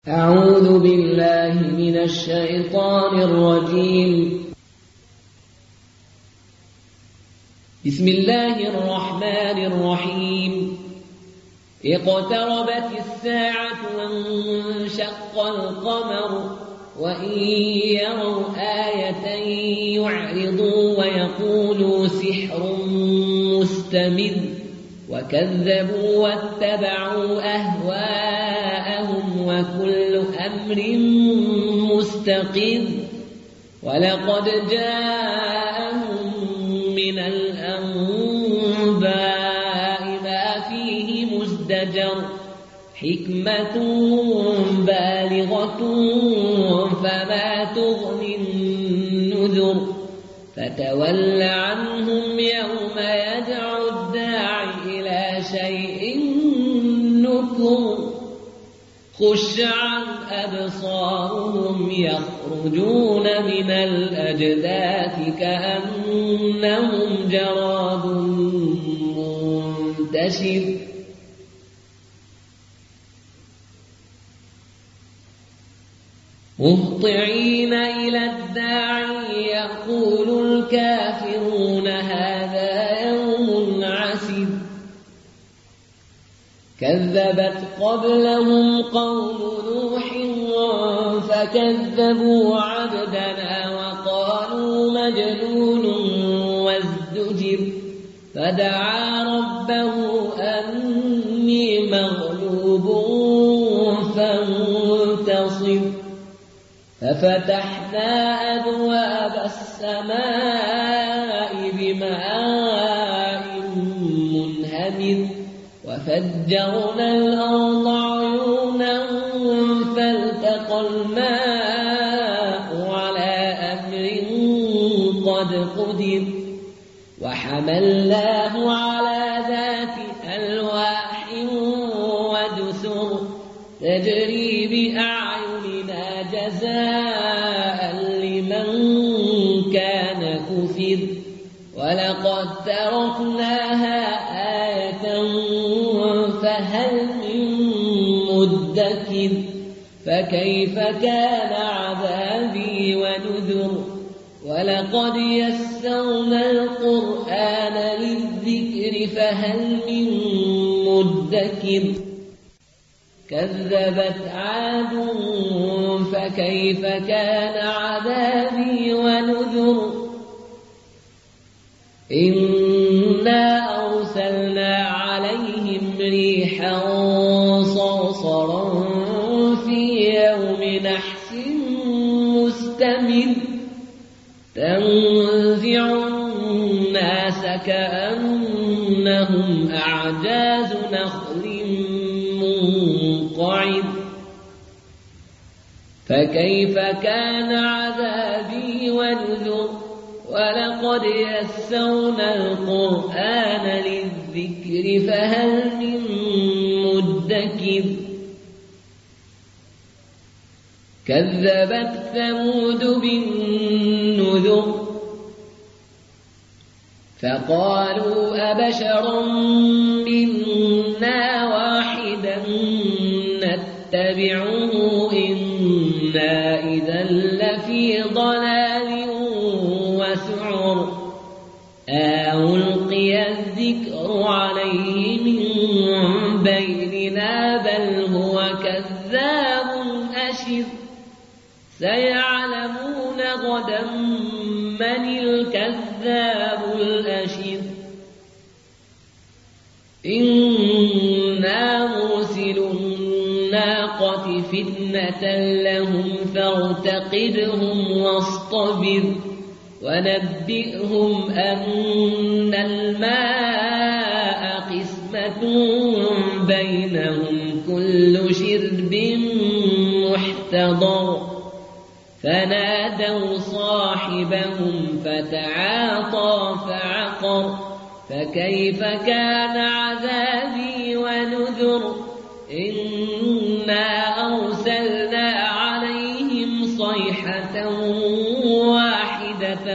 أعوذ بالله من الشيطان الرجيم. بسم الله الرحمن الرحيم. اقتربت الساعة وانشق القمر وإن يروا آية يعرضوا ويقولوا سحر مستمر وكذبوا واتبعوا أهواءهم وكل أمر مستقر ولقد جاءهم من الأنباء ما فيه مزدجر حكمة بالغة فما تغني النذر فتول عنهم يوم يدعو الداعي إلى شيء نكر خش عن أبصارهم يخرجون من الأجداث كأنهم جراد منتشر مهطعين إلى الداعي يقول الكافرون هذا يوم عسر كذبت قبلهم قوم نوح فكذبوا عبدنا وقالوا مجنون وازدجر فدعا ربه أني مغلوب فانتصر ففتحنا أبواب السماء بماء منهمر وفجرنا الأرض عيونا فالتقى الماء على أمر قد قدر وحملناه على ذات ألواح ودسر تجري بأعيننا جزاء لمن كان كفر ولقد تركناها آية فهل من مدكر فكيف كان عذابي ونذر ولقد يسرنا القرآن للذكر فهل من مدكر كذبت عاد فكيف كان عذابي ونذر إنا أرسلنا عليهم ريحا صرصرا في يوم نحس مستمر تنزع الناس كأنهم أعجاز نخل منقعر فكيف كان عذابي ونذر ولقد يسرنا القرآن للذكر فهل من مدكر كذبت ثمود بالنذر فقالوا أبشرا منا واحدا نتبعه إنا إذا لفي ضلال وسعر ألقي الذكر عليه من بيننا بل هو كذاب أشر سيعلمون غدا من الكذاب الأشر إنا مرسل الناقة فتنة لهم فارتقبهم واصطبر ونبئهم أن الماء قسمة بينهم كل شرب محتضر فنادوا صاحبهم فتعاطى فعقر فكيف كان عذابي ونذر إنا أرسلنا عليهم صيحة واحدة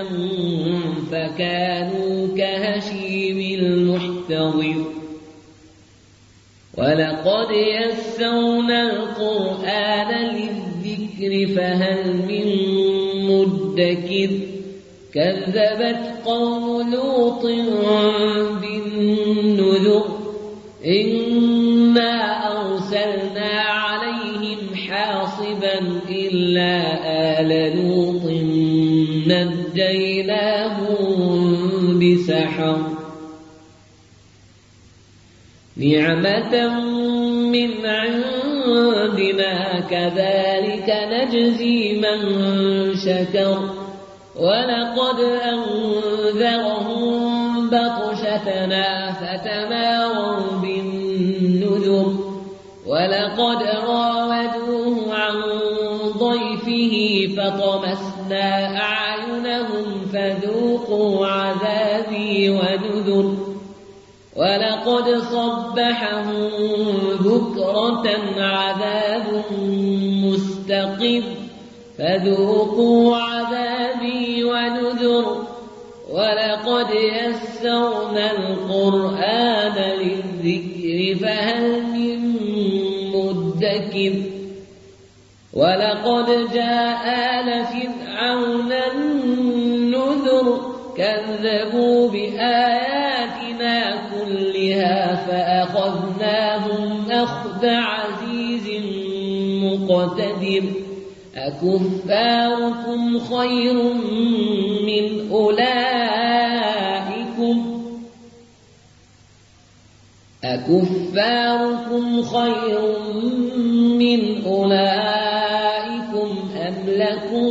فكانوا كهشيم المحتضر ولقد يسرنا القرآن للذكر فهل من مدكر كذبت قوم لوط بالنذر إنا أرسلنا عليهم حاصبا إلا آل لوط نجيناهم بسحر نعمة من عندنا كذلك نجزي من شكر ولقد أنذرهم بطشتنا فتماروا بالنذر ولقد راودوه عن ضيفه فطمسنا أعينهم فذوقوا عذابي ونذر ولقد صبحهم بكرة عذاب مستقر فذوقوا عذابي ونذر ولقد يسرنا القرآن للذكر فهل من مدكر ولقد جاء آل فرعون النذر كذبوا بآياتنا كلها فأخذناهم أخذ عزيز مقتدر أكفاركم خير من أولئكم أم لكم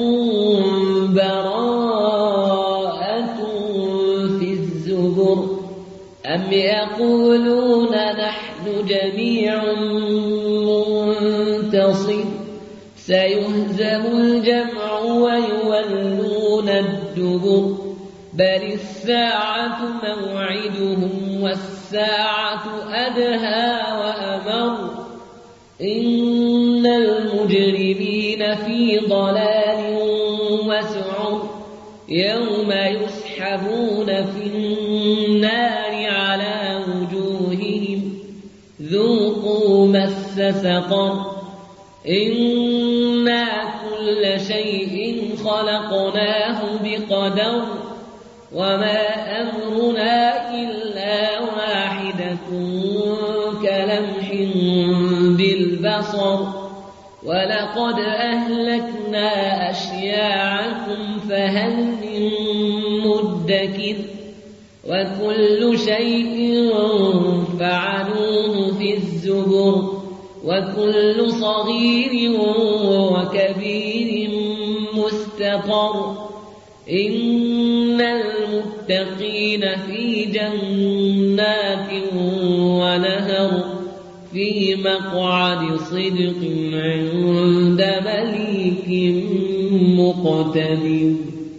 براءة في الزبر أم يقولون نحن جميع منتصر سيهزم الجمع ويولون الدبر بل الساعة موعدهم والساعة أدهى وأمر إن المجرمين في ضلال وسعر يوم يسحبون في النار على وجوههم ذوقوا مس سقر إنا كل شيء خلقناه بقدر وما أمرنا إلا واحدة كلمح بالبصر ولقد أهلكنا أشياعكم فهل من مدكر وكل شيء فعلوه في الزبر وكل صغير وكبير مستقر إن المتقين في جنات ونهر في مقعد صدق عند مليك مقتدر.